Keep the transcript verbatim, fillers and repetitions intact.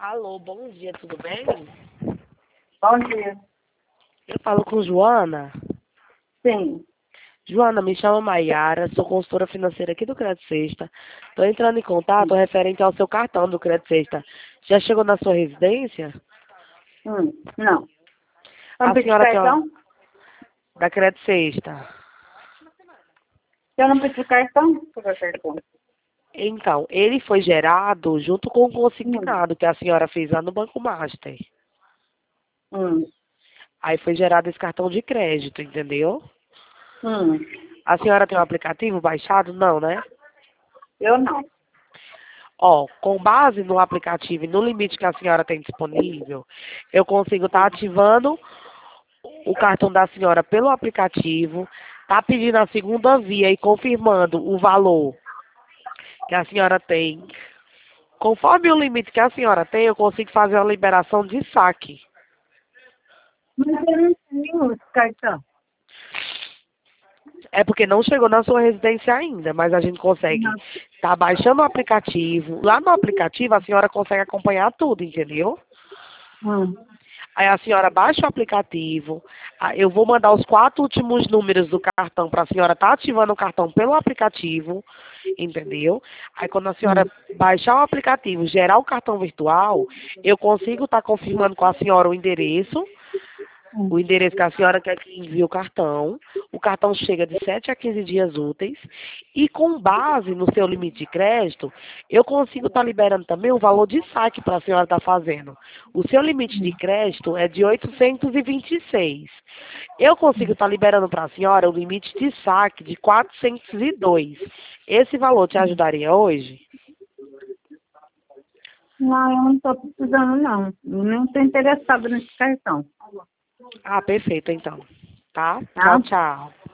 Alô, bom dia, tudo bem? Bom dia. Eu falo com Joana. Sim. Joana, me chama Maiara, sou consultora financeira aqui do Crédito Sexta. Estou entrando em contato referente ao seu cartão do Crédito Sexta. Já chegou na sua residência? Hum, não. A Vamos pedir senhora tem uma... cartão? da Crédito Sexta. Se eu não pedir cartão, por que cartão? Então, ele foi gerado junto com o Hum. consignado que a senhora fez lá no Banco Master. Hum. Aí foi gerado esse cartão de crédito, entendeu? Hum. A senhora tem um aplicativo baixado? Não, né? Eu não. Ó, com base no aplicativo e no limite que a senhora tem disponível, eu consigo estar ativando o cartão da senhora pelo aplicativo, tá pedindo a segunda via e confirmando o valor que a senhora tem. Conforme o limite que a senhora tem, eu consigo fazer uma liberação de saque. Mas eu não tenho esse cartão. É porque não chegou na sua residência ainda, mas a gente consegue Não. estar baixando o aplicativo. Lá no aplicativo a senhora consegue acompanhar tudo, entendeu? Hum. Aí a senhora baixa o aplicativo. Aí eu vou mandar os quatro últimos números do cartão para a senhora estar ativando o cartão pelo aplicativo, entendeu? Aí quando a senhora baixar o aplicativo, gerar o cartão virtual, eu consigo estar confirmando com a senhora o endereço, Hum. o endereço que a senhora quer que envie o cartão. O cartão chega de sete a quinze dias úteis. E com base no seu limite de crédito, eu consigo estar liberando também o valor de saque para a senhora estar fazendo. O seu limite de crédito é de oitocentos e vinte e seis. Eu consigo estar liberando para a senhora o limite de saque de quatrocentos e dois. Esse valor te ajudaria hoje? Não, eu não estou precisando, não. Eu não estou interessada nesse cartão. Ah, perfeito, então. Tá? Tá? Tchau, tchau.